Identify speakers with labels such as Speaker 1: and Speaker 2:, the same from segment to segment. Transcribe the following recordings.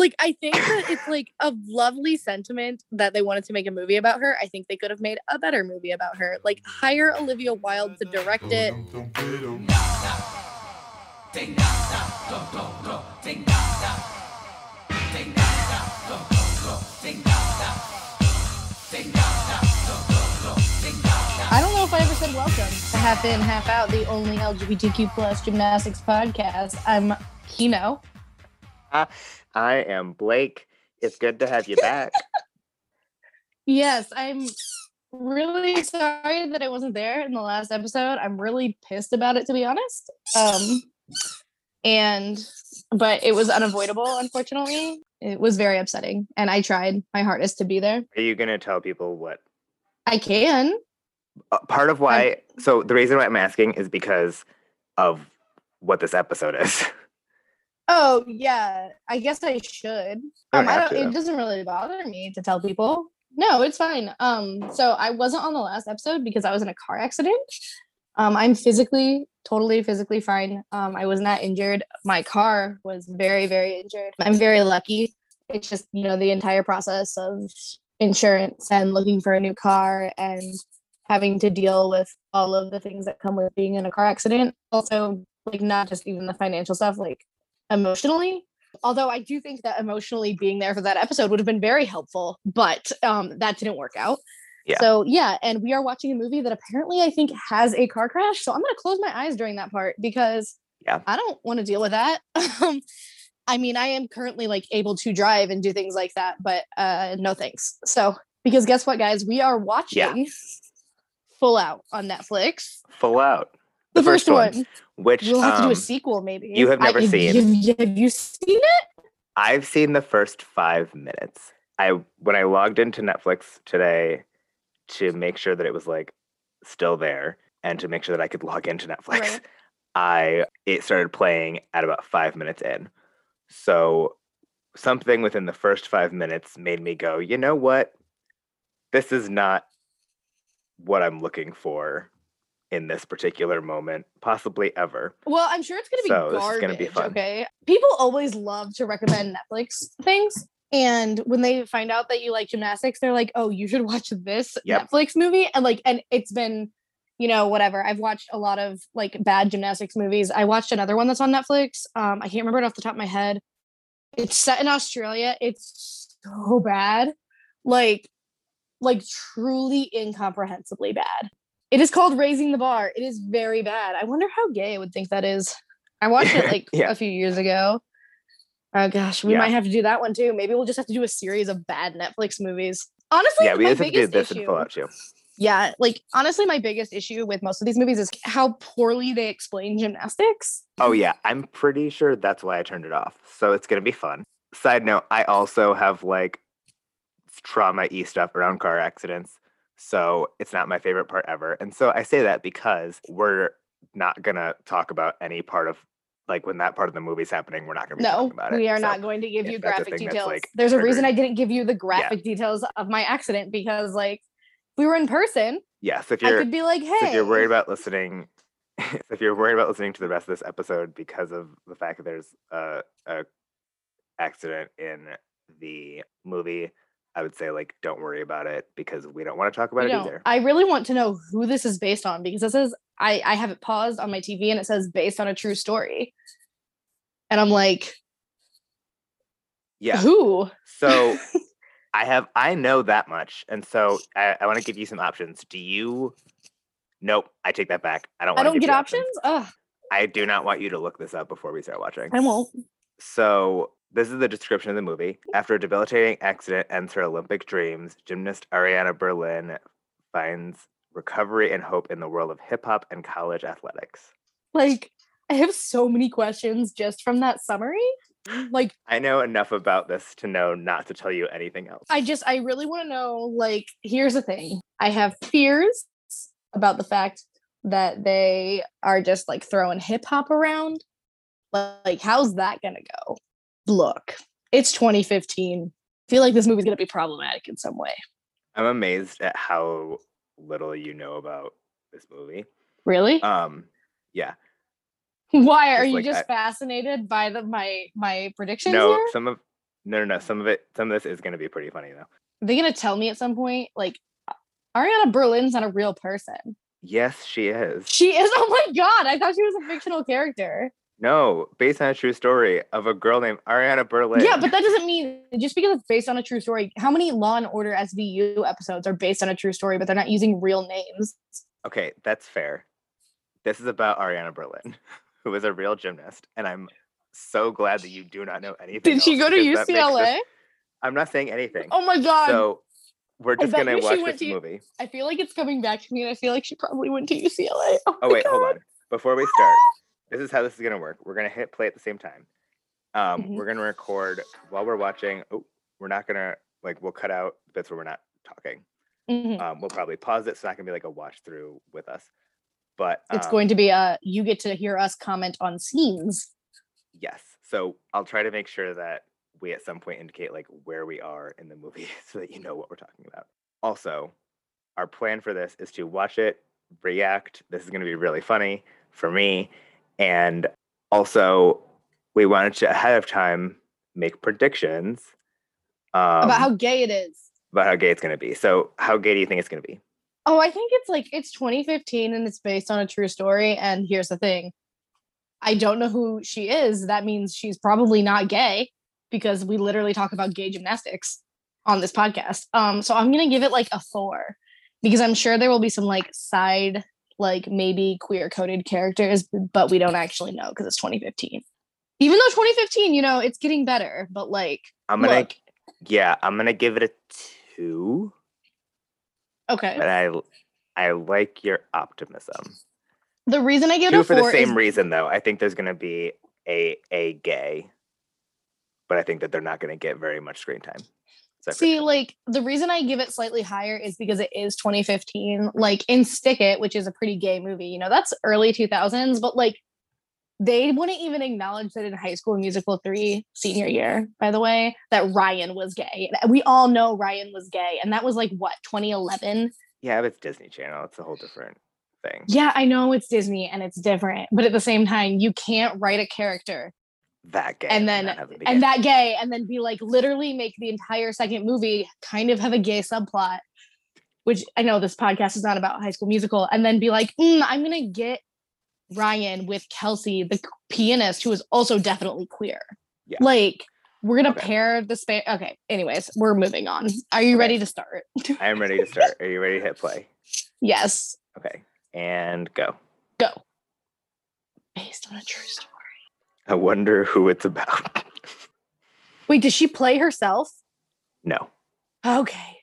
Speaker 1: Like, I think that it's like a lovely sentiment that they wanted to make a movie about her. I think they could have made a better movie about her. Like, hire Olivia Wilde to direct it. I don't know if I ever said welcome to Half In, Half Out, the only LGBTQ plus gymnastics podcast. I'm Kino.
Speaker 2: I am Blake. It's good to have you back.
Speaker 1: Yes, I'm really sorry that I wasn't there in the last episode. I'm really pissed about it, to be honest. But it was unavoidable, unfortunately. It was very upsetting, and I tried my hardest to be there.
Speaker 2: Are you going to tell people what?
Speaker 1: I can.
Speaker 2: Part of why, so the reason why I'm asking is because of what this episode is.
Speaker 1: Oh, yeah. I guess I should. It doesn't really bother me to tell people. No, it's fine. So I wasn't on the last episode because I was in a car accident. I'm totally physically fine. I was not injured. My car was very, very injured. I'm very lucky. It's just, the entire process of insurance and looking for a new car and having to deal with all of the things that come with being in a car accident. Also, like, not just even the financial stuff, like emotionally. Although I do think that emotionally being there for that episode would have been very helpful, but that didn't work out. Yeah. So yeah, and we are watching a movie that apparently I think has a car crash. So I'm going to close my eyes during that part because I don't want to deal with that. I mean, I am currently like able to drive and do things like that, but no thanks. So, because guess what, guys? We are watching Full Out on Netflix.
Speaker 2: Full Out.
Speaker 1: The first one.
Speaker 2: Which
Speaker 1: we'll have to do a sequel, maybe.
Speaker 2: You have never seen.
Speaker 1: Have you seen it?
Speaker 2: I've seen the first 5 minutes. When I logged into Netflix today to make sure that it was like still there and to make sure that I could log into Netflix, it started playing at about 5 minutes in. So something within the first 5 minutes made me go, you know what? This is not what I'm looking for in this particular moment, possibly ever.
Speaker 1: Well, I'm sure it's going to be garbage. This is going to be fun. Okay. People always love to recommend Netflix things. And when they find out that you like gymnastics, they're like, oh, you should watch this Netflix movie. And it's been, whatever. I've watched a lot of like bad gymnastics movies. I watched another one that's on Netflix. I can't remember it off the top of my head. It's set in Australia. It's so bad. Like truly incomprehensibly bad. It is called Raising the Bar. It is very bad. I wonder how gay I would think that is. I watched it a few years ago. Oh gosh, we might have to do that one too. Maybe we'll just have to do a series of bad Netflix movies. Honestly,
Speaker 2: we have to do this and Full Out too.
Speaker 1: Yeah, honestly, my biggest issue with most of these movies is how poorly they explain gymnastics.
Speaker 2: Oh yeah, I'm pretty sure that's why I turned it off. So it's gonna be fun. Side note, I also have trauma-y stuff around car accidents. So it's not my favorite part ever. And so I say that because we're not going to talk about any part of, when that part of the movie's happening, we're not going to be talking about it.
Speaker 1: No, we are not going to give you graphic details. There's a reason I didn't give you the graphic details of my accident because, we were in person.
Speaker 2: Yes, I
Speaker 1: could be like, hey.
Speaker 2: If you're worried about listening, to the rest of this episode because of the fact that there's a accident in the movie, I would say, don't worry about it because we don't want to talk about it either.
Speaker 1: I really want to know who this is based on because it says, I have it paused on my TV and it says based on a true story. And I'm like, who?
Speaker 2: So I know that much. And so I want to give you some options. Nope, I take that back. I don't
Speaker 1: get options? Ugh.
Speaker 2: I do not want you to look this up before we start watching.
Speaker 1: I won't.
Speaker 2: So this is the description of the movie. After a debilitating accident ends her Olympic dreams, gymnast Ariana Berlin finds recovery and hope in the world of hip-hop and college athletics.
Speaker 1: I have so many questions just from that summary.
Speaker 2: I know enough about this to know not to tell you anything else.
Speaker 1: I really want to know, here's the thing. I have fears about the fact that they are just, throwing hip-hop around. How's that gonna go? Look, it's 2015. I feel like this movie's going to be problematic in some way.
Speaker 2: I'm amazed at how little you know about this movie.
Speaker 1: Really?
Speaker 2: Yeah.
Speaker 1: Why? Are you just fascinated by my predictions here?
Speaker 2: No. Some of this is going to be pretty funny though.
Speaker 1: Are they going to tell me at some point, like, Ariana Berlin's not a real person?
Speaker 2: Yes, she is.
Speaker 1: She is? Oh my God. I thought she was a fictional character.
Speaker 2: No, based on a true story of a girl named Ariana Berlin.
Speaker 1: Yeah, but that doesn't mean, just because it's based on a true story, how many Law and Order SVU episodes are based on a true story, but they're not using real names?
Speaker 2: Okay, that's fair. This is about Ariana Berlin, who is a real gymnast, and I'm so glad that you do not know anything.
Speaker 1: Did she go to UCLA?
Speaker 2: I'm not saying anything.
Speaker 1: Oh my God.
Speaker 2: So we're just going to watch this movie.
Speaker 1: I feel like it's coming back to me, and I feel like she probably went to UCLA.
Speaker 2: Oh wait, hold on. Before we start, this is how this is going to work. We're going to hit play at the same time. We're going to record while we're watching. Oh, we're not going to, like, we'll cut out bits where we're not talking. We'll probably pause it. It's not going to be like a watch through with us. But
Speaker 1: it's going to be you get to hear us comment on scenes.
Speaker 2: Yes. So I'll try to make sure that we at some point indicate like where we are in the movie so that you know what we're talking about. Also, our plan for this is to watch it, react. This is going to be really funny for me. And also, we wanted to ahead of time make predictions
Speaker 1: about how gay it is.
Speaker 2: About how gay it's going to be. So how gay do you think it's going to be?
Speaker 1: Oh, I think it's 2015 and it's based on a true story. And here's the thing. I don't know who she is. That means she's probably not gay because we literally talk about gay gymnastics on this podcast. So I'm going to give it like a 4 because I'm sure there will be some like side, like maybe queer coded characters, but we don't actually know because it's 2015. Even though 2015, you know, it's getting better, but like,
Speaker 2: I'm going to give it a 2.
Speaker 1: Okay.
Speaker 2: But I like your optimism.
Speaker 1: The reason I give it a 4
Speaker 2: for the same reason, though. I think there's going to be a gay, but I think that they're not going to get very much screen time.
Speaker 1: See, like, the reason I give it slightly higher is because it is 2015. Like, in Stick It, which is a pretty gay movie, you know, that's early 2000s, but, like, they wouldn't even acknowledge that in High School Musical 3 senior year, by the way, that Ryan was gay. We all know Ryan was gay, and that was, like, what, 2011?
Speaker 2: Yeah, but it's Disney Channel. It's a whole different thing.
Speaker 1: Yeah, I know it's Disney and it's different, but at the same time, you can't write a character
Speaker 2: that gay
Speaker 1: and that gay and then be like literally make the entire second movie kind of have a gay subplot, which I know this podcast is not about High School Musical, and then be like, I'm gonna get Ryan with Kelsey, the pianist, who is also definitely queer.
Speaker 2: Yeah.
Speaker 1: Like, we're gonna pair the space. Okay, anyways, we're moving on. Are you ready to start?
Speaker 2: I am ready to start. Are you ready to hit play?
Speaker 1: Yes.
Speaker 2: Okay, and go.
Speaker 1: Based on a true story.
Speaker 2: I wonder who it's about.
Speaker 1: Wait, does she play herself?
Speaker 2: No.
Speaker 1: Okay.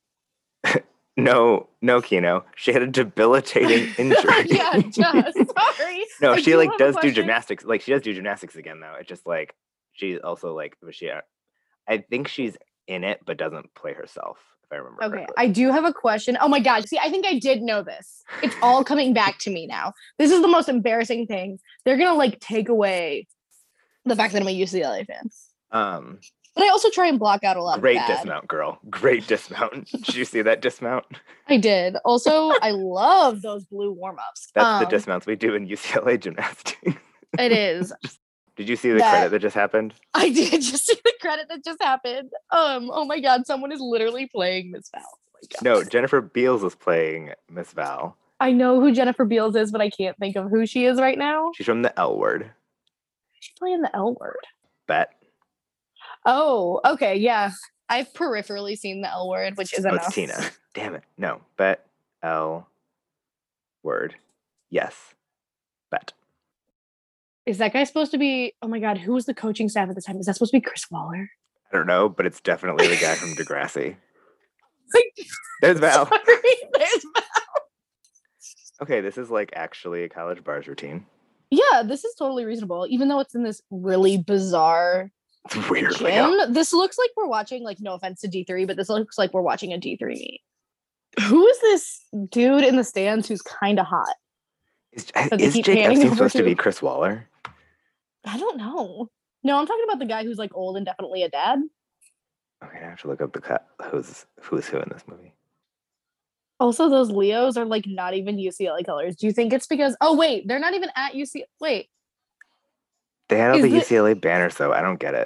Speaker 2: No, Kino. She had a debilitating injury.
Speaker 1: Yeah, just sorry.
Speaker 2: No, she like does do gymnastics. Like she does do gymnastics again though. It's just like she's also like I think she's in it but doesn't play herself, if I remember correctly.
Speaker 1: I do have a question. Oh my God. See, I think I did know this. It's all coming back to me now. This is the most embarrassing thing. They're gonna like take away the fact that I'm a UCLA fan. But I also try and block out a lot of bad.
Speaker 2: Great dismount, girl. Great dismount. Did you see that dismount?
Speaker 1: I did. Also, I love those blue warm-ups.
Speaker 2: That's the dismounts we do in UCLA gymnastics.
Speaker 1: It is.
Speaker 2: Did you see the credit that just happened?
Speaker 1: I did just see the credit that just happened. Oh my God, someone is literally playing Miss Val. Oh
Speaker 2: no, Jennifer Beals is playing Miss Val.
Speaker 1: I know who Jennifer Beals is, but I can't think of who she is right now.
Speaker 2: She's from The L Word.
Speaker 1: She's playing The L Word.
Speaker 2: Bet.
Speaker 1: Oh, okay, yeah. I've peripherally seen The L Word, which is enough.
Speaker 2: It's Tina. Damn it. No, Bet L Word. Yes. Bet.
Speaker 1: Is that guy supposed to be, oh my God, who was the coaching staff at the time? Is that supposed to be Chris Waller?
Speaker 2: I don't know, but it's definitely the guy from Degrassi. There's Val.
Speaker 1: Sorry, there's Val.
Speaker 2: Okay, this is like actually a college bars routine.
Speaker 1: Yeah, this is totally reasonable, even though it's in this really bizarre
Speaker 2: it's weird
Speaker 1: gym.
Speaker 2: Layout.
Speaker 1: This looks like we're watching, like, no offense to D3, but this looks like we're watching a D3 meet. Who is this dude in the stands who's kind of hot?
Speaker 2: Is Jake Epstein supposed to be Chris Waller?
Speaker 1: I don't know. No, I'm talking about the guy who's like old and definitely a dad.
Speaker 2: Okay, I have to look up who's who in this movie.
Speaker 1: Also, those Leos are like not even UCLA colors. Do you think it's because? Oh wait, they're not even at UCLA. Wait,
Speaker 2: they had all the UCLA banners though. I don't get it.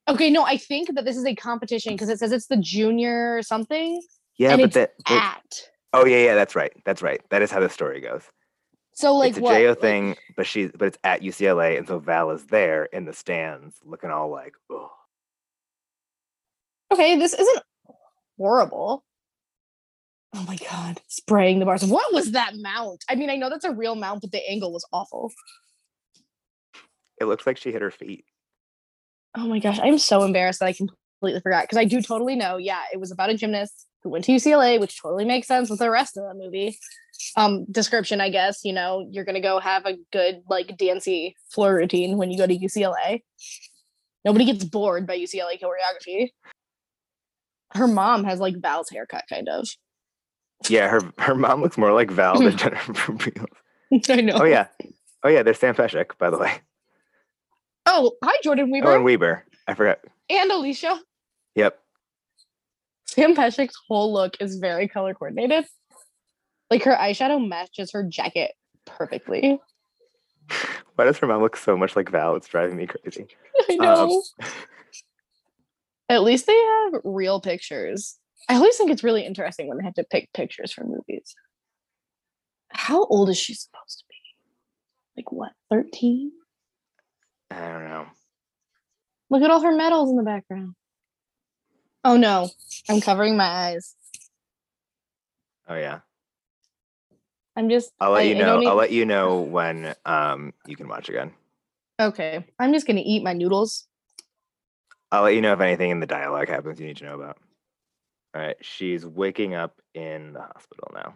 Speaker 1: Okay, no, I think that this is a competition because it says it's the junior something.
Speaker 2: Yeah,
Speaker 1: and
Speaker 2: but
Speaker 1: it's at.
Speaker 2: Oh yeah, that's right. That's right. That is how the story goes.
Speaker 1: So like
Speaker 2: it's a
Speaker 1: what?
Speaker 2: JO thing, but it's at UCLA, and so Val is there in the stands, looking all like, oh.
Speaker 1: Okay, this isn't horrible. Oh my god, spraying the bars. What was that mount? I mean, I know that's a real mount, but the angle was awful.
Speaker 2: It looks like she hit her feet.
Speaker 1: Oh my gosh, I'm so embarrassed that I completely forgot because I do totally know. Yeah, it was about a gymnast who went to UCLA, which totally makes sense with the rest of the movie. Description, I guess, you're gonna go have a good like dancey floor routine when you go to UCLA. Nobody gets bored by UCLA choreography. Her mom has like Val's haircut, kind of.
Speaker 2: Yeah, her mom looks more like Val than Jennifer Beals.
Speaker 1: I know.
Speaker 2: Oh yeah, there's Sam Pesek, by the way.
Speaker 1: Oh, hi, Jordan Weber.
Speaker 2: Oh, and Weber. I forgot.
Speaker 1: And Alicia.
Speaker 2: Yep.
Speaker 1: Sam Pesek's whole look is very color coordinated. Like her eyeshadow matches her jacket perfectly.
Speaker 2: Why does her mom look so much like Val? It's driving me crazy.
Speaker 1: I know. At least they have real pictures. I always think it's really interesting when they have to pick pictures for movies. How old is she supposed to be? Like what, 13?
Speaker 2: I don't know.
Speaker 1: Look at all her medals in the background. Oh no, I'm covering my eyes.
Speaker 2: Oh yeah.
Speaker 1: I'll
Speaker 2: let you know when you can watch again.
Speaker 1: Okay. I'm just gonna eat my noodles.
Speaker 2: I'll let you know if anything in the dialogue happens you need to know about. All right, she's waking up in the hospital now.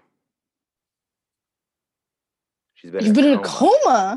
Speaker 1: You've been in a coma?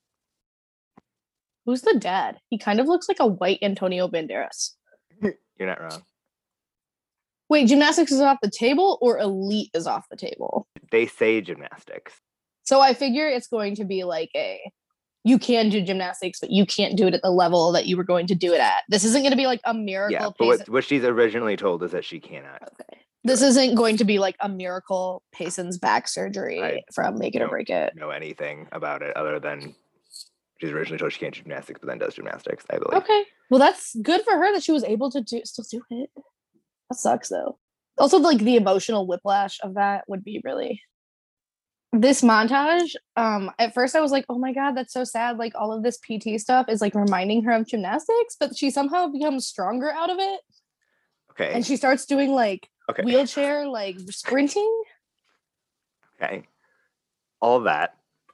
Speaker 1: Who's the dad? He kind of looks like a white Antonio Banderas.
Speaker 2: You're not wrong.
Speaker 1: Wait, gymnastics is off the table or elite is off the table?
Speaker 2: They say gymnastics. So
Speaker 1: I figure it's going to be like you can do gymnastics, but you can't do it at the level that you were going to do it at. This isn't going to be like a miracle.
Speaker 2: Yeah, but what she's originally told is that she cannot.
Speaker 1: Okay. This isn't going to be like a miracle Payson's back surgery from Make It or Break It.
Speaker 2: Know anything about it other than she's originally told she can't do gymnastics, but then does gymnastics, I believe.
Speaker 1: Okay. Well, that's good for her that she was able to still do it. That sucks though. Also, like the emotional whiplash of that would be really. This montage, at first I was like, oh my god, that's so sad. Like all of this PT stuff is like reminding her of gymnastics, but she somehow becomes stronger out of it.
Speaker 2: Okay.
Speaker 1: And she starts doing like wheelchair, like sprinting.
Speaker 2: Okay. All that.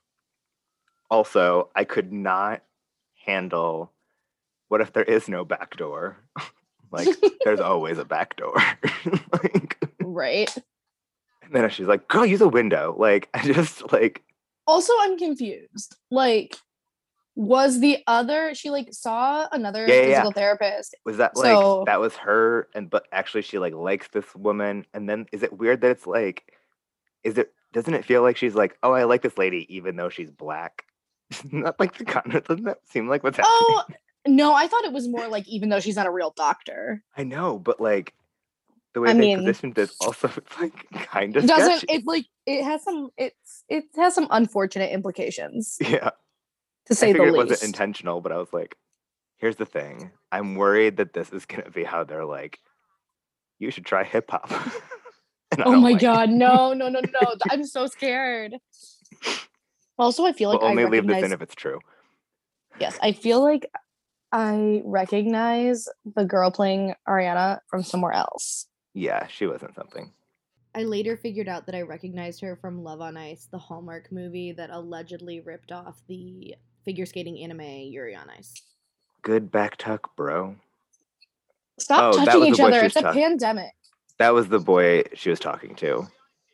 Speaker 2: Also, I could not handle what if there is no back door? Like, there's always a back door.
Speaker 1: Right.
Speaker 2: And then she's like, girl, use a window. Like, I just like.
Speaker 1: Also, I'm confused. Like, was the other, she like saw another physical therapist.
Speaker 2: Was that like, that was her? But actually she like likes this woman. And then is it weird that it's like, doesn't it feel like she's like, oh, I like this lady, even though she's black? Not like doesn't that seem like what's happening?
Speaker 1: Oh, no, I thought it was more like, even though she's not a real doctor.
Speaker 2: I know, but like, the way they positioned this also, it's like kind of
Speaker 1: doesn't
Speaker 2: sketchy.
Speaker 1: It like it has some unfortunate implications.
Speaker 2: Yeah.
Speaker 1: To say the least.
Speaker 2: It wasn't intentional, but I was like, here's the thing. I'm worried that this is gonna be how they're like, you should try hip hop.
Speaker 1: Oh my god, no. I'm so scared. Also, I feel like
Speaker 2: we'll only leave this in if it's true.
Speaker 1: Yes, I feel like I recognize the girl playing Ariana from somewhere else.
Speaker 2: Yeah, she wasn't something.
Speaker 3: I later figured out that I recognized her from Love on Ice, the Hallmark movie that allegedly ripped off the figure skating anime Yuri on Ice.
Speaker 2: Good back tuck, bro.
Speaker 1: Stop touching each other. It's a pandemic.
Speaker 2: That was the boy she was talking to.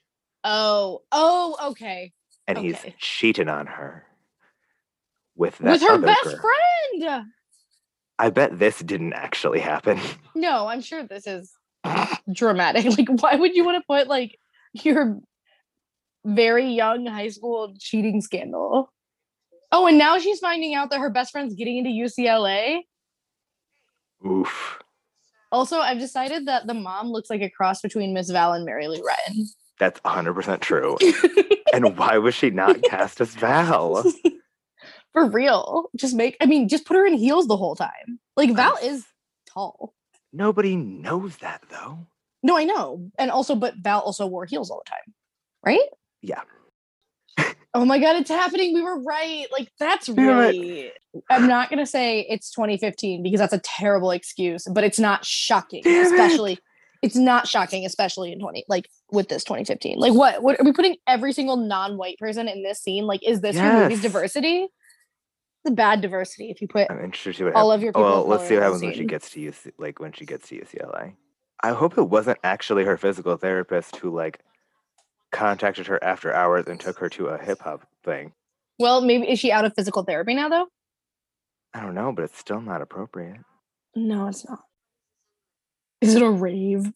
Speaker 1: Oh, okay.
Speaker 2: And he's cheating on her with
Speaker 1: her best friend.
Speaker 2: I bet this didn't actually happen.
Speaker 1: No, I'm sure this is dramatic. Like, why would you want to put like your very young high school cheating scandal? Oh, and now she's finding out that her best friend's getting into UCLA.
Speaker 2: Oof.
Speaker 1: Also, I've decided that the mom looks like a cross between Miss Val and Mary Lou Retton.
Speaker 2: That's 100% true. And why was she not cast as Val?
Speaker 1: For real. Just put her in heels the whole time. Like, Val is tall.
Speaker 2: Nobody knows that though.
Speaker 1: No, I know. And also, but Val also wore heels all the time, right?
Speaker 2: Yeah.
Speaker 1: Oh my God, it's happening. We were right. Like, that's really, I'm not going to say it's 2015 because that's a terrible excuse, but it's not shocking, it's not shocking, especially in with this 2015. Like, what are we putting every single non-white person in this scene? Like, is this your movie's diversity? It's a bad diversity if you put
Speaker 2: I'm interested to see what
Speaker 1: all of your people.
Speaker 2: Well, let's see what happens when she gets to UCLA. I hope it wasn't actually her physical therapist who like contacted her after hours and took her to a hip hop thing.
Speaker 1: Well, maybe is she out of physical therapy now though?
Speaker 2: I don't know, but it's still not appropriate.
Speaker 1: No, it's not. Is it a rave?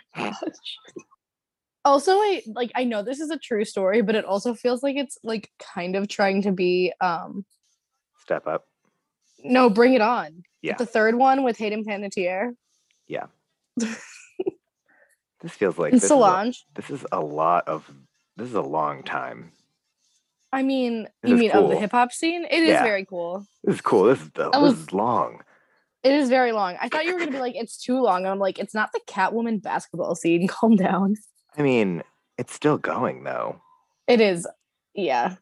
Speaker 1: Also, I know this is a true story, but it also feels like it's like kind of trying to be
Speaker 2: Step Up.
Speaker 1: No, Bring It On.
Speaker 2: Yeah.
Speaker 1: The third one with Hayden Panettiere.
Speaker 2: Yeah. This feels like
Speaker 1: Solange.
Speaker 2: This is a long time.
Speaker 1: I mean, you mean cool. Of the hip hop scene? It is very cool.
Speaker 2: This is cool. This is long.
Speaker 1: It is very long. I thought you were gonna be like, it's too long. And I'm like, it's not the Catwoman basketball scene. Calm down.
Speaker 2: I mean, it's still going though.
Speaker 1: It is. Yeah.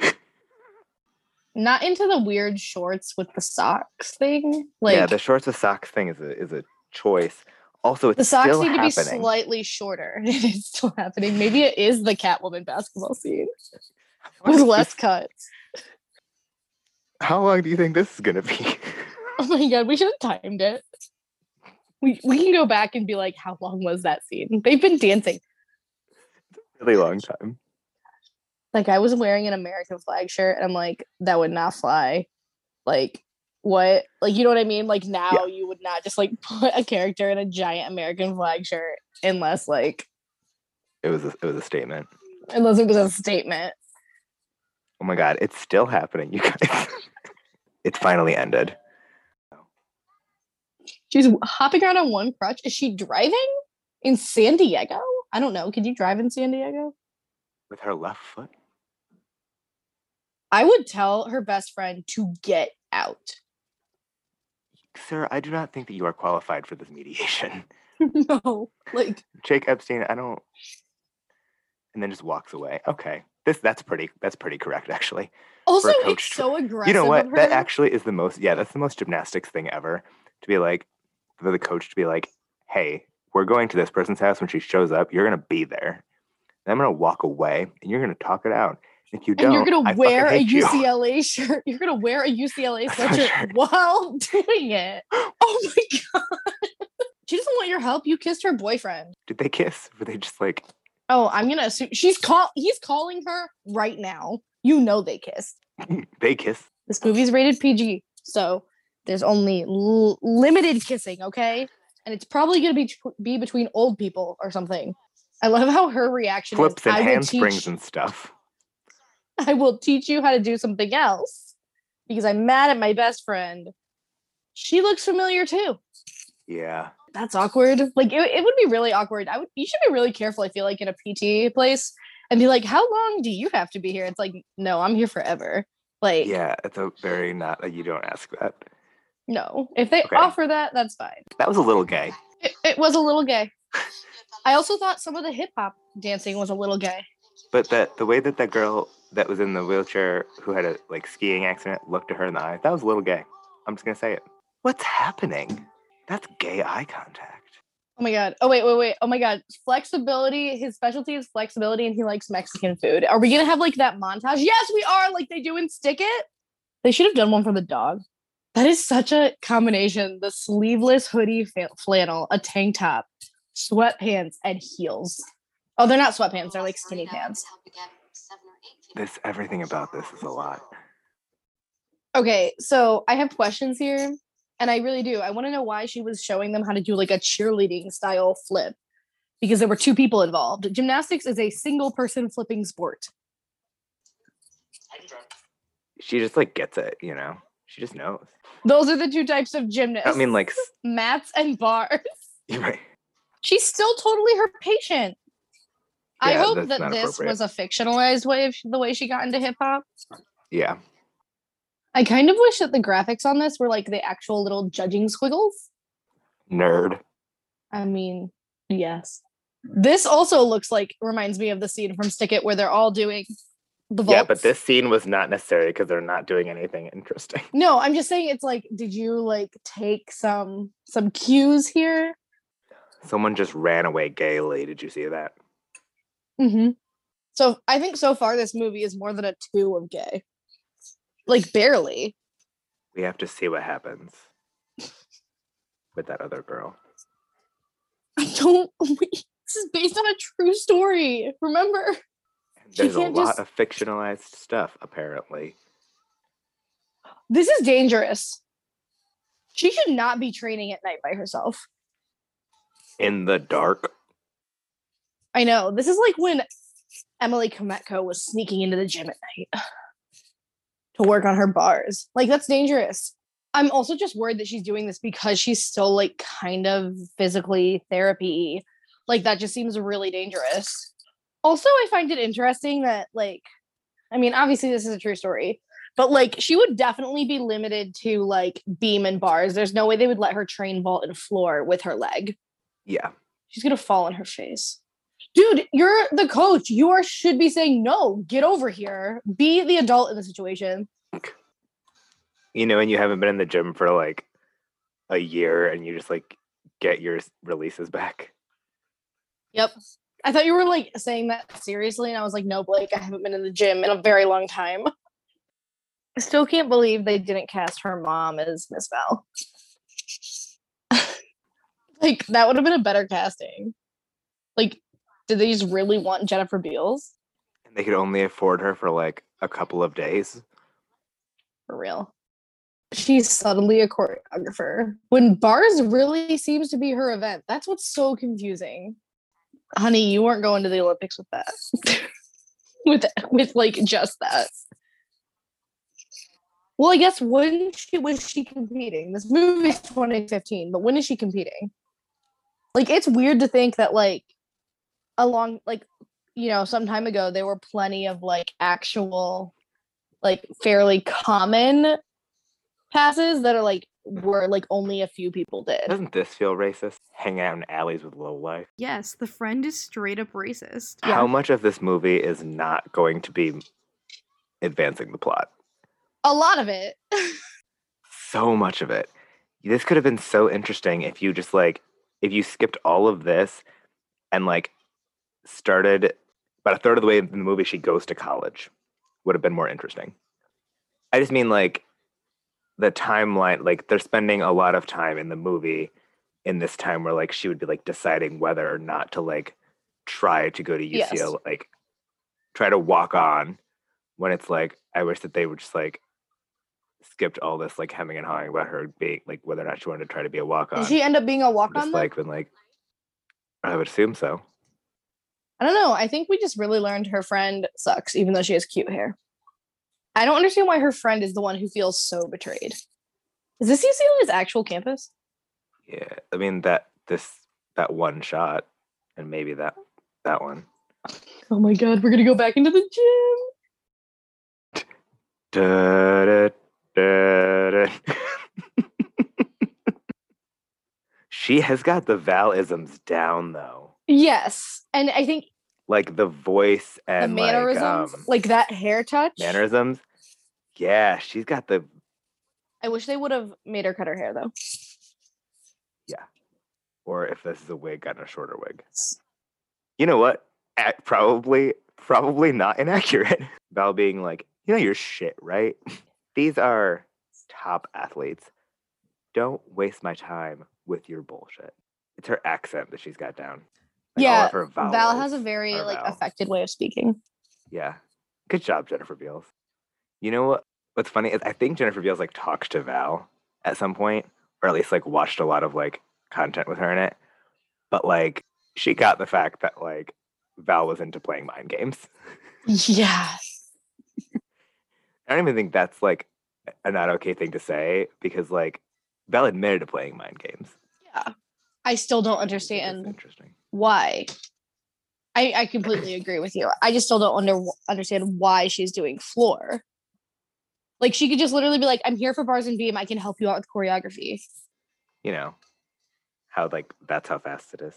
Speaker 1: Not into the weird shorts with the socks thing.
Speaker 2: Yeah, the shorts with socks thing is a choice. Also, it's
Speaker 1: the socks
Speaker 2: still
Speaker 1: need
Speaker 2: happening.
Speaker 1: To be slightly shorter. It is still happening. Maybe it is the Catwoman basketball scene with less cuts.
Speaker 2: How long do you think this is gonna be?
Speaker 1: Oh my God, we should have timed it. We can go back and be like, how long was that scene? They've been dancing.
Speaker 2: It's a really long time.
Speaker 1: Like, I was wearing an American flag shirt, and I'm like, that would not fly. Like, what? Like, you know what I mean? Like, now you would not just like put a character in a giant American flag shirt unless like
Speaker 2: it was a statement.
Speaker 1: Unless it was a statement.
Speaker 2: Oh my God, it's still happening, you guys. It finally ended.
Speaker 1: She's hopping around on one crutch. Is she driving in San Diego? I don't know. Can you drive in San Diego?
Speaker 2: With her left foot?
Speaker 1: I would tell her best friend to get out.
Speaker 2: Sir, I do not think that you are qualified for this mediation.
Speaker 1: No, like
Speaker 2: Jake Epstein, I don't. And then just walks away. Okay, that's pretty correct actually.
Speaker 1: Also, it's so aggressive.
Speaker 2: You know what? That actually is the most. Yeah, that's the most gymnastics thing ever. To be like, for the coach to be like, "Hey, we're going to this person's house. When she shows up, you're gonna be there. And I'm gonna walk away, and you're gonna talk it out. If you don't,
Speaker 1: you're gonna wear a UCLA shirt. You're gonna wear a UCLA sweatshirt while doing it. Oh my God. She doesn't want your help. You kissed her boyfriend.
Speaker 2: Did they kiss? Were they just like?
Speaker 1: Oh, I'm gonna assume he's calling her right now. You know they kissed.
Speaker 2: They kissed.
Speaker 1: This movie's rated PG, so there's only limited kissing, okay? And it's probably gonna be between old people or something. I love how her reaction
Speaker 2: flips
Speaker 1: is,
Speaker 2: and handsprings and stuff.
Speaker 1: I will teach you how to do something else because I'm mad at my best friend. She looks familiar too.
Speaker 2: Yeah.
Speaker 1: That's awkward. Like it would be really awkward. You should be really careful, I feel like, in a PT place and be like, how long do you have to be here? It's like, no, I'm here forever. Like,
Speaker 2: yeah, it's a very not, you don't ask that.
Speaker 1: No. If they offer that, that's fine.
Speaker 2: That was a little gay.
Speaker 1: It was a little gay. I also thought some of the hip hop dancing was a little gay.
Speaker 2: But the way that girl that was in the wheelchair who had a like skiing accident looked at her in the eye, that was a little gay. I'm just gonna say it. What's happening? That's gay eye contact.
Speaker 1: Oh my God. Oh wait. Oh my God. Flexibility. His specialty is flexibility and he likes Mexican food. Are we gonna have like that montage? Yes, we are, like they do in Stick It. They should have done one for the dog. That is such a combination. The sleeveless hoodie flannel, a tank top, sweatpants, and heels. Oh, they're not sweatpants. They're like skinny pants.
Speaker 2: Everything about this is a lot.
Speaker 1: Okay, so I have questions here, and I really do. I want to know why she was showing them how to do like a cheerleading style flip, because there were two people involved. Gymnastics is a single person flipping sport.
Speaker 2: She just like gets it, you know? She just knows.
Speaker 1: Those are the two types of gymnasts.
Speaker 2: I mean, like
Speaker 1: mats and bars.
Speaker 2: You're right.
Speaker 1: She's still totally her patient. Yeah, I hope that this was a fictionalized way of the way she got into hip hop.
Speaker 2: Yeah.
Speaker 1: I kind of wish that the graphics on this were like the actual little judging squiggles.
Speaker 2: Nerd.
Speaker 1: I mean, yes. This also reminds me of the scene from Stick It where they're all doing the vaults.
Speaker 2: Yeah, but this scene was not necessary because they're not doing anything interesting.
Speaker 1: No, I'm just saying it's like, did you like take some cues here?
Speaker 2: Someone just ran away gaily. Did you see that?
Speaker 1: Mm-hmm. So I think so far this movie is more than a 2 of gay. Like barely.
Speaker 2: We have to see what happens with that other girl.
Speaker 1: This is based on a true story. Remember?
Speaker 2: There's a lot of fictionalized stuff, apparently.
Speaker 1: This is dangerous. She should not be training at night by herself.
Speaker 2: In the dark.
Speaker 1: I know. This is like when Emily Kometko was sneaking into the gym at night to work on her bars. Like, that's dangerous. I'm also just worried that she's doing this because she's still like kind of physically therapy. Like, that just seems really dangerous. Also, I find it interesting that, like, I mean, obviously this is a true story, but like she would definitely be limited to like beam and bars. There's no way they would let her train vault and floor with her leg.
Speaker 2: Yeah.
Speaker 1: She's going to fall on her face. Dude, you're the coach. You should be saying, no, get over here. Be the adult in the situation.
Speaker 2: You know, and you haven't been in the gym for like a year and you just like get your releases back.
Speaker 1: Yep. I thought you were like saying that seriously. And I was like, no, Blake, I haven't been in the gym in a very long time. I still can't believe they didn't cast her mom as Miss Val. Like, that would have been a better casting. Like, did they just really want Jennifer Beals?
Speaker 2: And they could only afford her for like a couple of days.
Speaker 1: For real. She's suddenly a choreographer when bars really seems to be her event. That's what's so confusing. Honey, you weren't going to the Olympics with that. with like just that. Well, I guess when was she competing? This movie is 2015, but when is she competing? Like, it's weird to think that like along like, you know, some time ago there were plenty of like actual like fairly common passes that are like were like only a few people did.
Speaker 2: Doesn't this feel racist? Hang out in alleys with low life.
Speaker 3: Yes, the friend is straight up racist.
Speaker 2: Yeah. How much of this movie is not going to be advancing the plot?
Speaker 1: A lot of it.
Speaker 2: So much of it. This could have been so interesting if you just like if you skipped all of this and like started about a third of the way in the movie she goes to college. Would have been more interesting. I just mean like the timeline, like they're spending a lot of time in the movie in this time where like she would be like deciding whether or not to like try to go to UCLA, yes. Like try to walk on, when it's like I wish that they would just like skipped all this like hemming and hawing about her being like whether or not she wanted to try to be a walk-on.
Speaker 1: Did she end up being a walk-on?
Speaker 2: Just like been like, I would assume so.
Speaker 1: I don't know. I think we just really learned her friend sucks, even though she has cute hair. I don't understand why her friend is the one who feels so betrayed. Is this UCLA's actual campus?
Speaker 2: Yeah, I mean that one shot, and maybe that one.
Speaker 1: Oh my god, we're gonna go back into the gym.
Speaker 2: Da, da, da, da. She has got the Val-isms down, though.
Speaker 1: Yes, and I think
Speaker 2: like the voice and
Speaker 1: the mannerisms, like that hair touch.
Speaker 2: Mannerisms. Yeah, she's got the.
Speaker 1: I wish they would have made her cut her hair though.
Speaker 2: Yeah, or if this is a wig, gotten a shorter wig. You know what? Probably not inaccurate. Val being like, you know, your shit, right? These are top athletes. Don't waste my time with your bullshit. It's her accent that she's got down.
Speaker 1: Like yeah, Val has a very like affected way of speaking.
Speaker 2: Yeah, good job, Jennifer Beals. You know what? What's funny is I think Jennifer Beals like talked to Val at some point, or at least like watched a lot of like content with her in it. But like she got the fact that like Val was into playing mind games.
Speaker 1: Yeah.
Speaker 2: I don't even think that's like a not okay thing to say because like Val admitted to playing mind games.
Speaker 1: Yeah. I still don't understand why. I completely agree with you. I just still don't understand why she's doing floor. Like, she could just literally be like, I'm here for bars and beam. I can help you out with choreography.
Speaker 2: You know, How like that's how fast it is.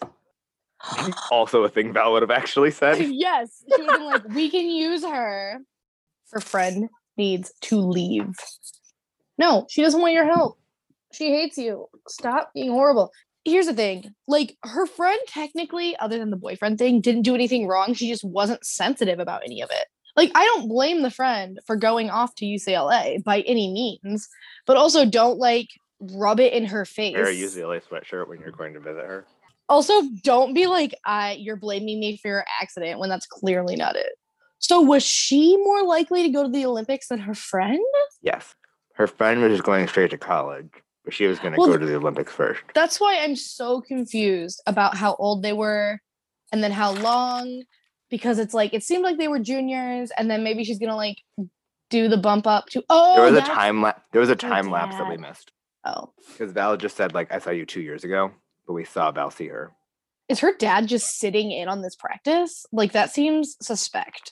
Speaker 2: Also a thing Val would have actually said.
Speaker 1: Yes. She would have been like, we can use her. Her friend needs to leave. No, she doesn't want your help. She hates you. Stop being horrible. Here's the thing. Like, her friend technically, other than the boyfriend thing, didn't do anything wrong. She just wasn't sensitive about any of it. Like, I don't blame the friend for going off to UCLA by any means, but also don't, like, rub it in her face.
Speaker 2: Wear a UCLA sweatshirt when you're going to visit her.
Speaker 1: Also, don't be like, you're blaming me for your accident when that's clearly not it. So was she more likely to go to the Olympics than her friend?
Speaker 2: Yes. Her friend was just going straight to college, but she was going to go to the Olympics first.
Speaker 1: That's why I'm so confused about how old they were and then how long, because it's like, it seemed like they were juniors, and then maybe she's going to like do the bump up to,
Speaker 2: there was a time lapse that we missed.
Speaker 1: Oh.
Speaker 2: Because Val just said, like, I saw you 2 years ago, but we saw Val see her.
Speaker 1: Is her dad just sitting in on this practice? Like, that seems suspect.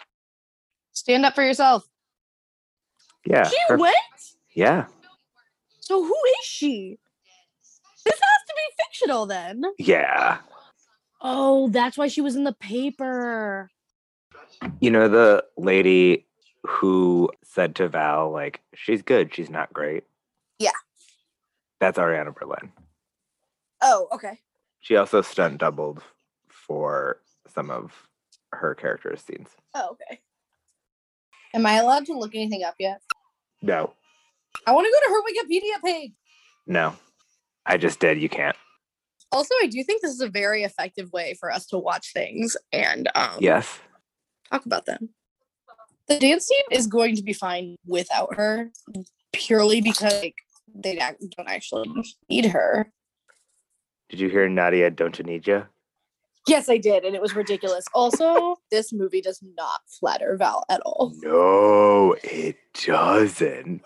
Speaker 1: Stand up for yourself.
Speaker 2: Yeah.
Speaker 1: She went?
Speaker 2: Yeah.
Speaker 1: So who is she? This has to be fictional then.
Speaker 2: Yeah.
Speaker 1: Oh, that's why she was in the paper.
Speaker 2: You know the lady who said to Val, like, she's good, she's not great?
Speaker 1: Yeah.
Speaker 2: That's Ariana Berlin.
Speaker 1: Oh, okay.
Speaker 2: She also stunt doubled for some of her character's scenes.
Speaker 1: Oh, okay. Am I allowed to look anything up yet?
Speaker 2: No.
Speaker 1: I want to go to her Wikipedia page.
Speaker 2: No. I just did. You can't.
Speaker 1: Also, I do think this is a very effective way for us to watch things and
Speaker 2: yes,
Speaker 1: talk about them. The dance team is going to be fine without her, purely because like, they don't actually need her.
Speaker 2: Did you hear Nadia Don't You Need Ya?
Speaker 1: Yes, I did, and it was ridiculous. Also, this movie does not flatter Val at all.
Speaker 2: No, it doesn't.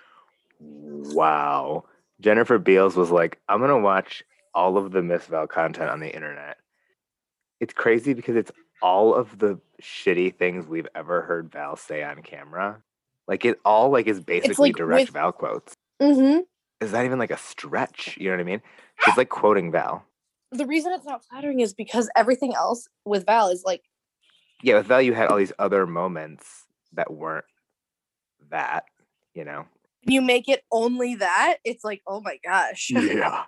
Speaker 2: Wow. Jennifer Beals was like, I'm going to watch all of the Miss Val content on the internet. It's crazy because it's all of the shitty things we've ever heard Val say on camera. Like, it all like is basically like direct Val quotes.
Speaker 1: Mm-hmm.
Speaker 2: Is that even like a stretch? You know what I mean? She's like quoting Val.
Speaker 1: The reason it's not flattering is because everything else with Val is like...
Speaker 2: Yeah, with Val, you had all these other moments that weren't that, you know?
Speaker 1: You make it only that, it's like, oh my gosh.
Speaker 2: Yeah.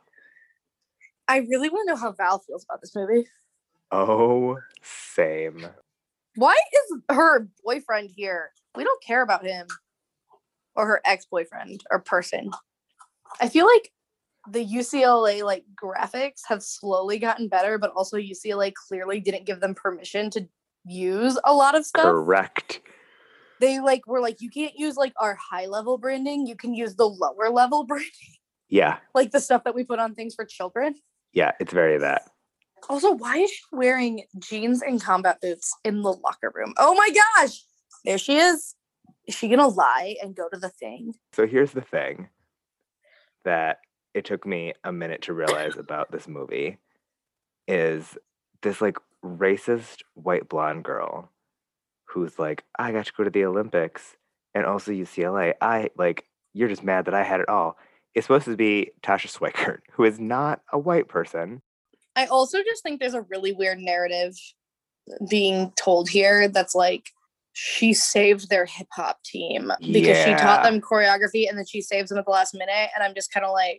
Speaker 1: I really want to know how Val feels about this movie.
Speaker 2: Oh, same.
Speaker 1: Why is her boyfriend here? We don't care about him. Or her ex-boyfriend or person. I feel like the UCLA like graphics have slowly gotten better, but also UCLA clearly didn't give them permission to use a lot of stuff.
Speaker 2: Correct.
Speaker 1: They like were like, you can't use like our high level branding. You can use the lower level branding.
Speaker 2: Yeah.
Speaker 1: Like the stuff that we put on things for children.
Speaker 2: Yeah, it's very that.
Speaker 1: Also, why is she wearing jeans and combat boots in the locker room? Oh my gosh! There she is. Is she gonna lie and go to the thing?
Speaker 2: So here's the thing that it took me a minute to realize about this movie is this like racist white blonde girl who's like, I got to go to the Olympics and also UCLA. You're just mad that I had it all. It's supposed to be Tasha Swigert, who is not a white person.
Speaker 1: I also just think there's a really weird narrative being told here that's like, she saved their hip hop team because she taught them choreography and then she saves them at the last minute. And I'm just kind of like,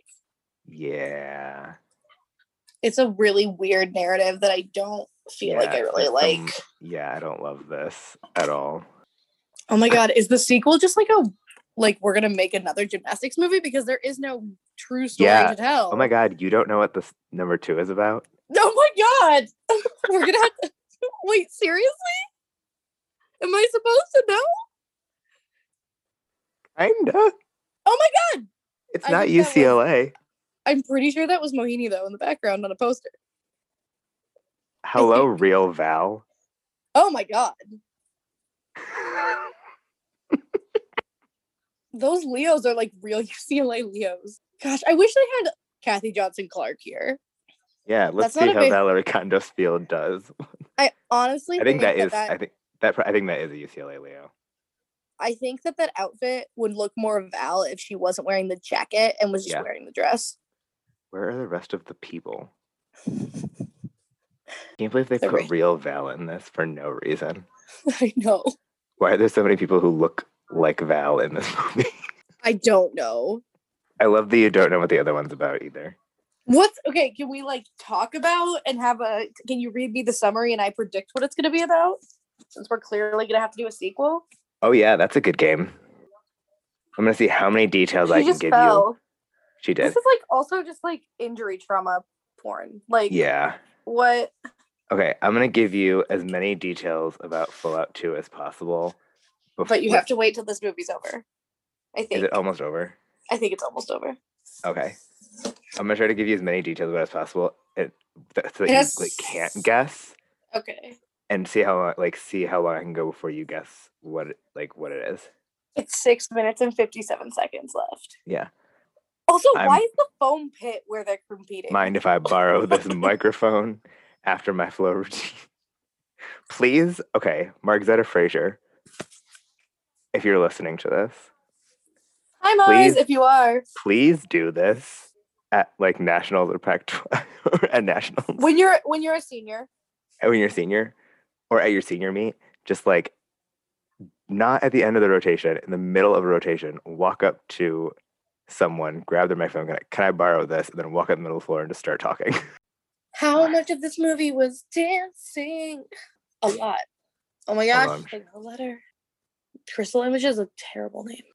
Speaker 2: yeah,
Speaker 1: it's a really weird narrative that I don't feel like I really like.
Speaker 2: I don't love this at all.
Speaker 1: Oh my God. Is the sequel just like we're going to make another gymnastics movie because there is no true story to tell.
Speaker 2: Oh my God. You don't know what this number 2 is about?
Speaker 1: Oh my God. We're going to have to wait, seriously? Am I supposed to know?
Speaker 2: Kinda.
Speaker 1: Oh my God!
Speaker 2: It's not UCLA.
Speaker 1: I'm pretty sure that was Mohini, though, in the background on a poster.
Speaker 2: Hello, real Val.
Speaker 1: Oh my God. Those Leos are like real UCLA Leos. Gosh, I wish they had Kathy Johnson Clark here.
Speaker 2: Yeah, let's see how Valerie Condesfield does.
Speaker 1: I honestly
Speaker 2: think that is a UCLA Leo.
Speaker 1: I think that outfit would look more Val if she wasn't wearing the jacket and was just wearing the dress.
Speaker 2: Where are the rest of the people? Can't believe they put real Val in this for no reason.
Speaker 1: I know.
Speaker 2: Why are there so many people who look like Val in this movie?
Speaker 1: I don't know.
Speaker 2: I love that you don't know what the other one's about either.
Speaker 1: Okay, can we talk about and can you read me the summary and I predict what it's going to be about? Since we're clearly going to have to do a sequel.
Speaker 2: Oh yeah, that's a good game. I'm going to see how many details I can give you. She did.
Speaker 1: This is also just injury trauma porn.
Speaker 2: Yeah.
Speaker 1: What?
Speaker 2: Okay, I'm going to give you as many details about Fallout 2 as possible.
Speaker 1: But you have to wait till this movie's over. I think.
Speaker 2: Is it almost over?
Speaker 1: I think it's almost over.
Speaker 2: Okay. I'm going to try to give you as many details about as possible so that you can't guess.
Speaker 1: Okay.
Speaker 2: And see how long I can go before you guess what it is.
Speaker 1: It's 6 minutes and 57 seconds left.
Speaker 2: Yeah.
Speaker 1: Also, why is the foam pit where they're competing?
Speaker 2: Mind if I borrow this microphone after my flow routine? Please? Okay, Margzetta Frazier, if you're listening to this.
Speaker 1: Hi, Mars, if you are.
Speaker 2: Please do this at Nationals or Pac-12 or at Nationals.
Speaker 1: When you're a senior.
Speaker 2: When you're a senior or at your senior meet, just not at the end of the rotation, in the middle of a rotation, walk up to someone, grab their microphone, can I borrow this? And then walk up the middle of the floor and just start talking.
Speaker 1: How much of this movie was dancing? A lot. Oh my gosh. A letter. Crystal Image is a terrible name.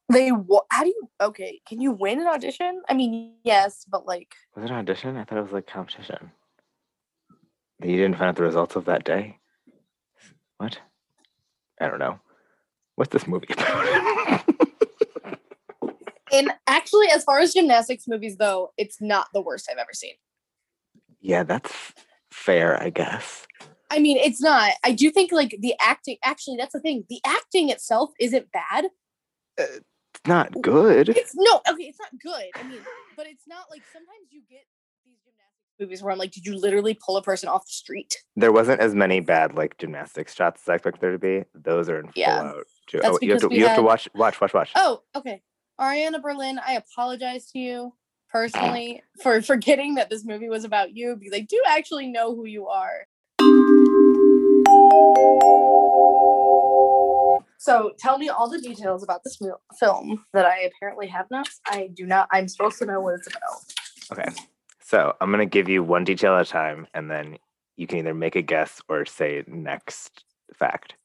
Speaker 1: Can you win an audition? I mean, yes, but
Speaker 2: Was it an audition? I thought it was competition. You didn't find out the results of that day? What? I don't know. What's this movie about?
Speaker 1: And actually, as far as gymnastics movies, though, it's not the worst I've ever seen. Yeah,
Speaker 2: that's fair, I guess.
Speaker 1: I mean, it's not. I do think the acting. Actually, that's the thing. The acting itself isn't bad.
Speaker 2: It's not good.
Speaker 1: It's not good. I mean, but it's not sometimes you get these gymnastics movies where I'm did you literally pull a person off the street?
Speaker 2: There wasn't as many bad gymnastics shots as I expected there to be. Those are in Fallout too.
Speaker 1: That's
Speaker 2: you have to watch.
Speaker 1: Oh, okay. Ariana Berlin, I apologize to you personally for forgetting that this movie was about you because I do actually know who you are. So tell me all the details about this film that I apparently have not. I do not. I'm supposed to know what it's about.
Speaker 2: Okay. So I'm going to give you one detail at a time, and then you can either make a guess or say next fact.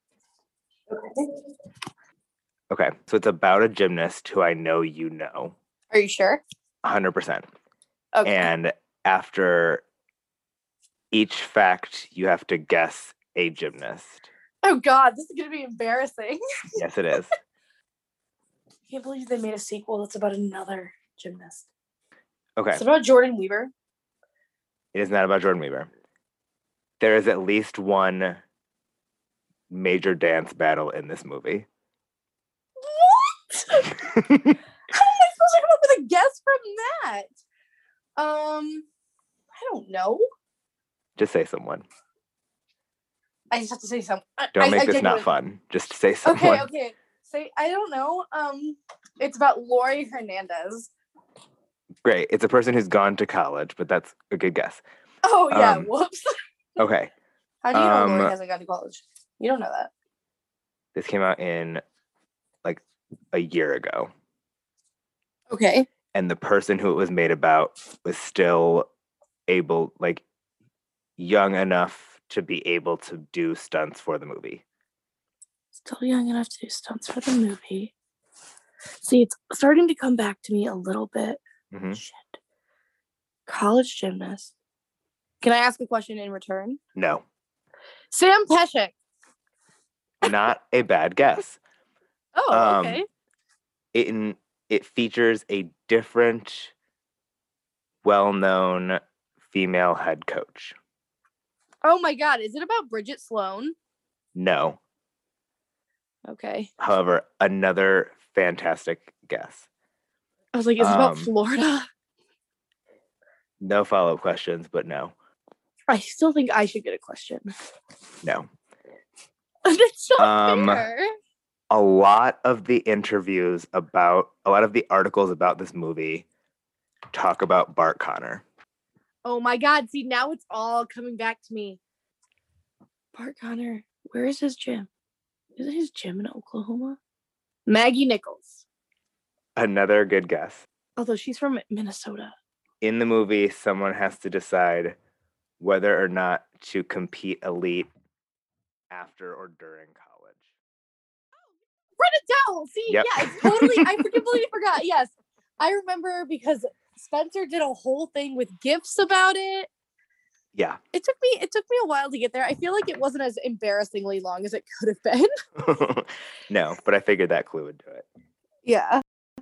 Speaker 2: Okay. So it's about a gymnast who I know you know.
Speaker 1: Are you sure?
Speaker 2: 100%.
Speaker 1: Okay.
Speaker 2: And after each fact, you have to guess a gymnast.
Speaker 1: Oh, God. This is going to be embarrassing.
Speaker 2: Yes, it is.
Speaker 1: I can't believe they made a sequel that's about another gymnast.
Speaker 2: Okay.
Speaker 1: It's about Jordan Weaver.
Speaker 2: It is not about Jordan Weaver. There is at least one major dance battle in this movie.
Speaker 1: What? How am I supposed to come up with a guess from that? I don't know.
Speaker 2: Just say someone.
Speaker 1: I just have to say something.
Speaker 2: Don't make this not fun. Just say someone.
Speaker 1: Okay. Say, I don't know. It's about Lori Hernandez.
Speaker 2: Great. It's a person who's gone to college, but that's a good guess.
Speaker 1: Oh, yeah. Whoops.
Speaker 2: Okay.
Speaker 1: How do you know Lori hasn't gone to college? You don't know that.
Speaker 2: This came out in a year ago.
Speaker 1: Okay.
Speaker 2: And the person who it was made about was still able, young enough to be able to do stunts for the movie.
Speaker 1: Still young enough to do stunts for the movie. See, it's starting to come back to me a little bit.
Speaker 2: Mm-hmm.
Speaker 1: Shit. College gymnast. Can I ask a question in return?
Speaker 2: No.
Speaker 1: Sam Pesek.
Speaker 2: Not a bad guess.
Speaker 1: Oh, okay.
Speaker 2: It features a different, well-known female head coach.
Speaker 1: Oh my God. Is it about Bridget Sloan?
Speaker 2: No.
Speaker 1: Okay.
Speaker 2: However, another fantastic guess.
Speaker 1: I was like, is it about Florida?
Speaker 2: No follow-up questions, but no.
Speaker 1: I still think I should get a question.
Speaker 2: No.
Speaker 1: That's not fair.
Speaker 2: A lot of the articles about this movie talk about Bart Connor.
Speaker 1: Oh my God. See, now it's all coming back to me. Bart Connor, where is his gym? Isn't his gym in Oklahoma? Maggie Nichols.
Speaker 2: Another good guess.
Speaker 1: Although she's from Minnesota.
Speaker 2: In the movie, someone has to decide whether or not to compete elite after or during college.
Speaker 1: Brenna Dowell. See,
Speaker 2: Yep.
Speaker 1: yeah, it's totally. I completely forgot. Yes, I remember because Spencer did a whole thing with GIFs about it.
Speaker 2: Yeah.
Speaker 1: It took me a while to get there. I feel like it wasn't as embarrassingly long as it could have been.
Speaker 2: No, but I figured that clue would do it.
Speaker 1: Yeah.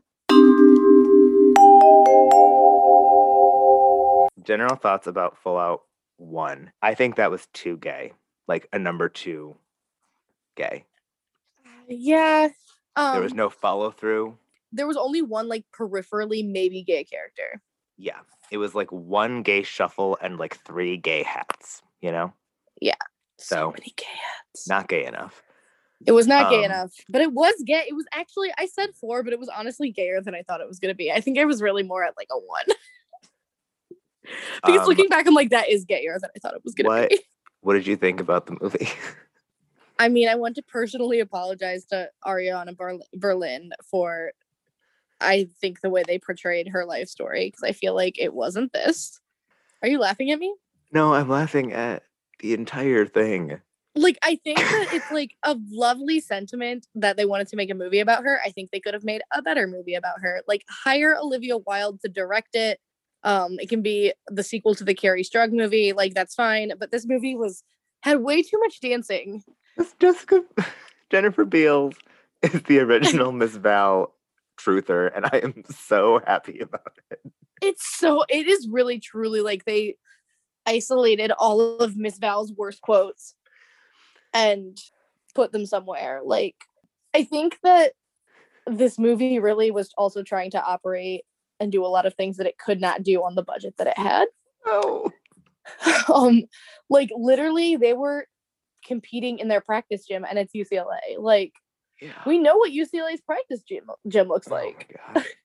Speaker 2: General thoughts about Fallout 1. I think that was too gay. Like a number 2 gay.
Speaker 1: Yeah.
Speaker 2: There was no follow through.
Speaker 1: There was only one like peripherally maybe gay character.
Speaker 2: Yeah. It was like one gay shuffle and like 3 gay hats, you know?
Speaker 1: Yeah.
Speaker 2: So
Speaker 1: many gay hats.
Speaker 2: Not gay enough.
Speaker 1: It was not gay enough, but it was gay. It was actually, I said 4, but it was honestly gayer than I thought it was going to be. I think I was really more at like a 1. Because looking back, I'm like, that is gayer than I thought it was going to be.
Speaker 2: What did you think about the movie?
Speaker 1: I mean, I want to personally apologize to Ariana Berlin for, I think, the way they portrayed her life story, because I feel like it wasn't this. Are you laughing at me?
Speaker 2: No, I'm laughing at the entire thing.
Speaker 1: Like, I think that it's like a lovely sentiment that they wanted to make a movie about her. I think they could have made a better movie about her. Like, hire Olivia Wilde to direct it. It can be the sequel to the Carrie Strug movie. Like, that's fine. But this movie had way too much dancing.
Speaker 2: Jennifer Beals is the original Miss Val truther, and I am so happy about it.
Speaker 1: It is really truly like they isolated all of Miss Val's worst quotes and put them somewhere. Like, I think that this movie really was also trying to operate and do a lot of things that it could not do on the budget that it had.
Speaker 2: Oh.
Speaker 1: Like, literally, they were competing in their practice gym, and it's UCLA. Like, we know what UCLA's practice gym looks like.
Speaker 2: Oh my God.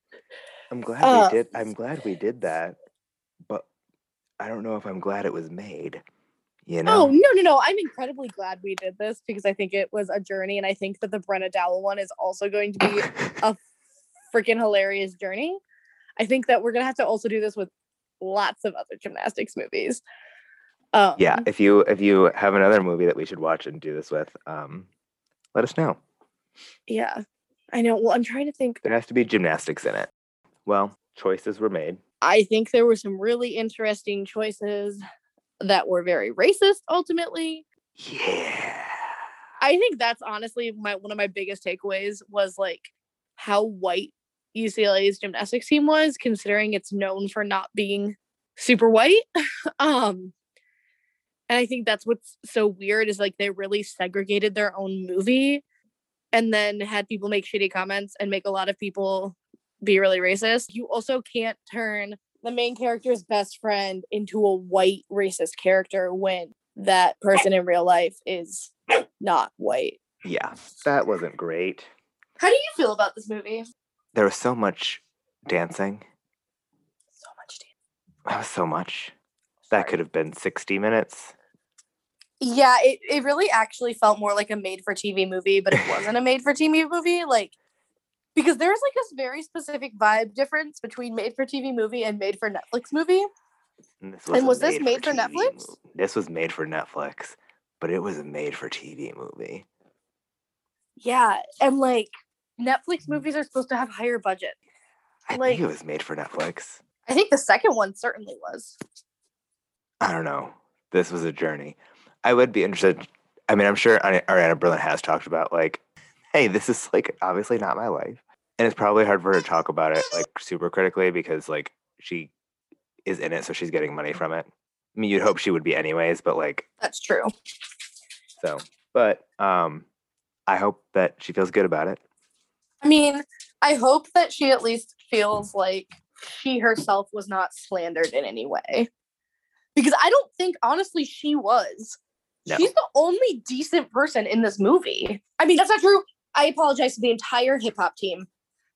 Speaker 2: I'm glad we did that, but I don't know if I'm glad it was made. You know?
Speaker 1: Oh, no. I'm incredibly glad we did this because I think it was a journey, and I think that the Brenna Dowell one is also going to be a freaking hilarious journey. I think that we're going to have to also do this with lots of other gymnastics movies.
Speaker 2: Yeah, if you have another movie that we should watch and do this with, let us know.
Speaker 1: Yeah, I know. Well, I'm trying to think.
Speaker 2: There has to be gymnastics in it. Well, choices were made.
Speaker 1: I think there were some really interesting choices that were very racist, ultimately.
Speaker 2: Yeah.
Speaker 1: I think that's honestly one of my biggest takeaways was like how white UCLA's gymnastics team was, considering it's known for not being super white. And I think that's what's so weird is like they really segregated their own movie and then had people make shitty comments and make a lot of people be really racist. You also can't turn the main character's best friend into a white racist character when that person in real life is not white.
Speaker 2: Yeah, that wasn't great.
Speaker 1: How do you feel about this movie?
Speaker 2: There was so much dancing.
Speaker 1: That
Speaker 2: was so much. That could have been 60 minutes.
Speaker 1: Yeah, it really actually felt more like a made-for-TV movie, but it wasn't a made-for-TV movie. Like, because there's like this very specific vibe difference between made-for-TV movie and made-for-Netflix movie.
Speaker 2: And was this made for Netflix? This was made for Netflix, but it was a made-for-TV movie.
Speaker 1: Yeah, and like Netflix movies are supposed to have higher budget.
Speaker 2: I think it was made for Netflix.
Speaker 1: I think the second one certainly was.
Speaker 2: I don't know. This was a journey. I would be interested. I mean, I'm sure Ariana Berlin has talked about like, hey, this is like obviously not my life. And it's probably hard for her to talk about it like super critically because like she is in it, so she's getting money from it. I mean, you'd hope she would be anyways, but like.
Speaker 1: That's true.
Speaker 2: So, but I hope that she feels good about it.
Speaker 1: I mean, I hope that she at least feels like she herself was not slandered in any way. Because I don't think, honestly, she was. No. She's the only decent person in this movie. I mean, that's not true. I apologize to the entire hip-hop team.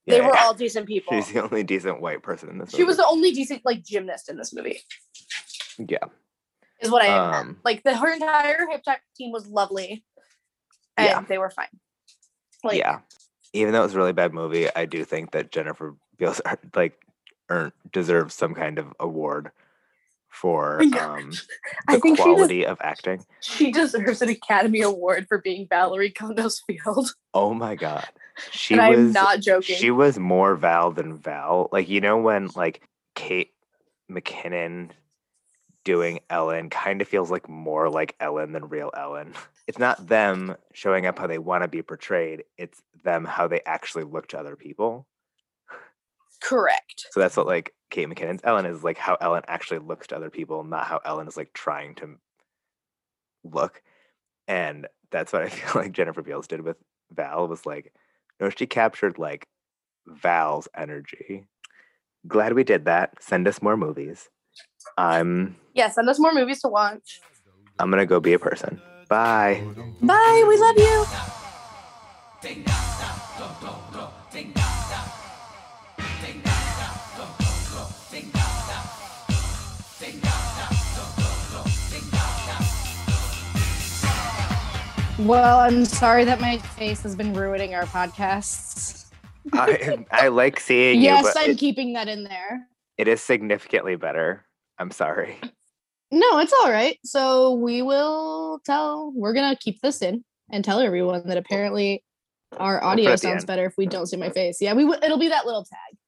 Speaker 1: They were all decent people.
Speaker 2: She's the only decent white person in this movie.
Speaker 1: She was the only decent gymnast in this movie.
Speaker 2: Yeah.
Speaker 1: Is what I meant. Her entire hip tap team was lovely. And they were fine.
Speaker 2: Yeah. Even though it was a really bad movie, I do think that Jennifer Beals deserves some kind of award for the quality of acting.
Speaker 1: She deserves an Academy Award for being Valerie Condos-Field.
Speaker 2: Oh my God.
Speaker 1: I'm not joking.
Speaker 2: She was more Val than Val. When Kate McKinnon doing Ellen kind of feels like more like Ellen than real Ellen. It's not them showing up how they want to be portrayed. It's them how they actually look to other people.
Speaker 1: Correct.
Speaker 2: So that's what Kate McKinnon's Ellen is, how Ellen actually looks to other people, not how Ellen is trying to look. And that's what I feel like Jennifer Beals did with Val was no, she captured Val's energy. Glad we did that. Send us more movies.
Speaker 1: Send us more movies to watch.
Speaker 2: I'm gonna go be a person. Bye.
Speaker 1: Bye. We love you. Well, I'm sorry that my face has been ruining our podcasts.
Speaker 2: I like seeing you.
Speaker 1: Yes, I'm keeping that in there.
Speaker 2: It is significantly better. I'm sorry.
Speaker 1: No, it's all right. So we're going to keep this in and tell everyone that apparently our audio sounds better if we don't see my face. Yeah, it'll be that little tag.